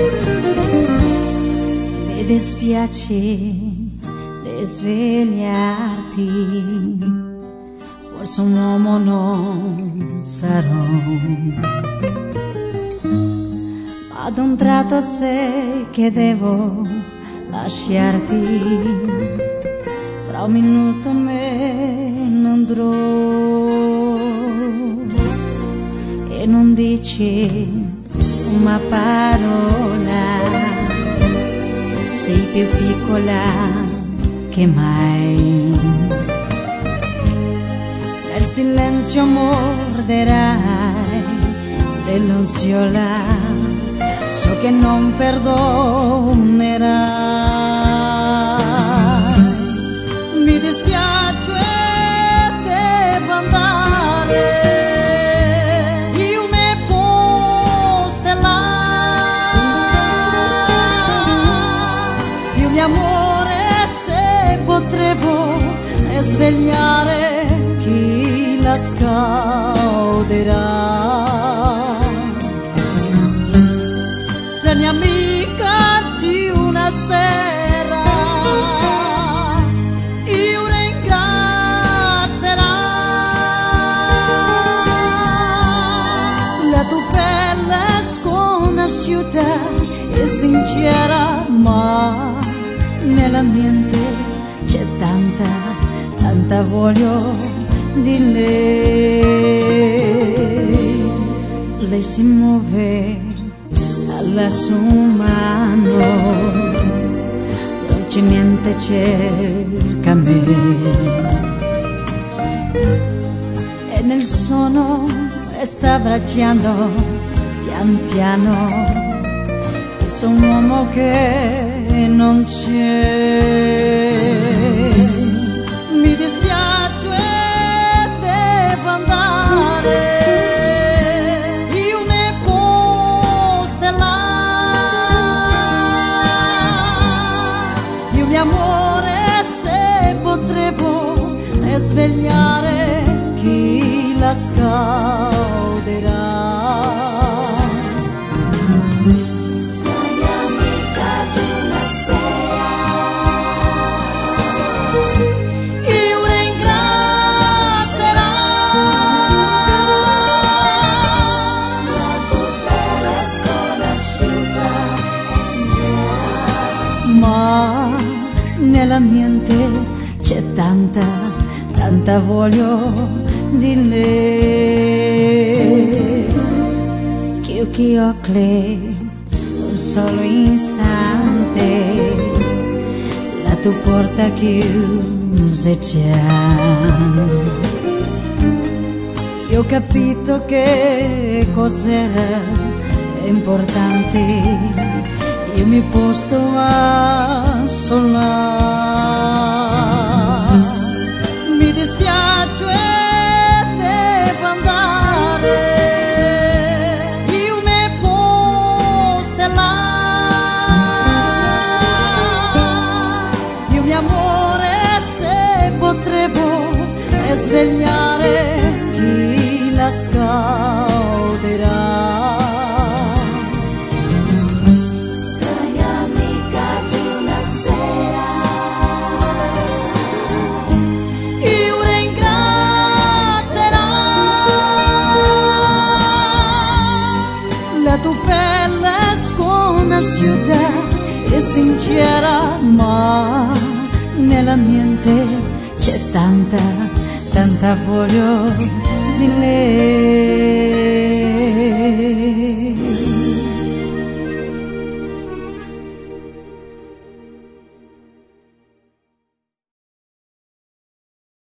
Mi dispiace di svegliarti, forse un uomo non sarò, ma ad un tratto sei che devo lasciarti, fra un minuto me ne andrò e non dici una parola, sei più piccola che mai, nel silenzio morderai l'illusiola, so che non perdonerai. Mi dispiace, devo andare, io mi posto là, io mio amore se potevo svegliare chi la scauderà. Strana amica di una sera, io ringrazierò la tua pelle sconosciuta e sincera, ma nella mente c'è tanta voglia di lei. Lei si muove alla sua mano, dolcemente cerca me, e nel sonno sta abbracciando pian piano questo uomo che non c'è. Mi dispiace, devo andare, io mi posto là, io mio amore se potevo svegliare chi la scauderà. Ma nella mente c'è tanta voglia di lei, che occhi un solo istante la tua porta chiusa già. Io ho capito che cos'era importante, io mi posto a sollare. Mi dispiace, devo andare, io mi posto là, io mio amore se potevo svegliare chi la scauderà. La tua pelle sconosciuta e sincera, ma nella mente c'è tanta voglia di lei.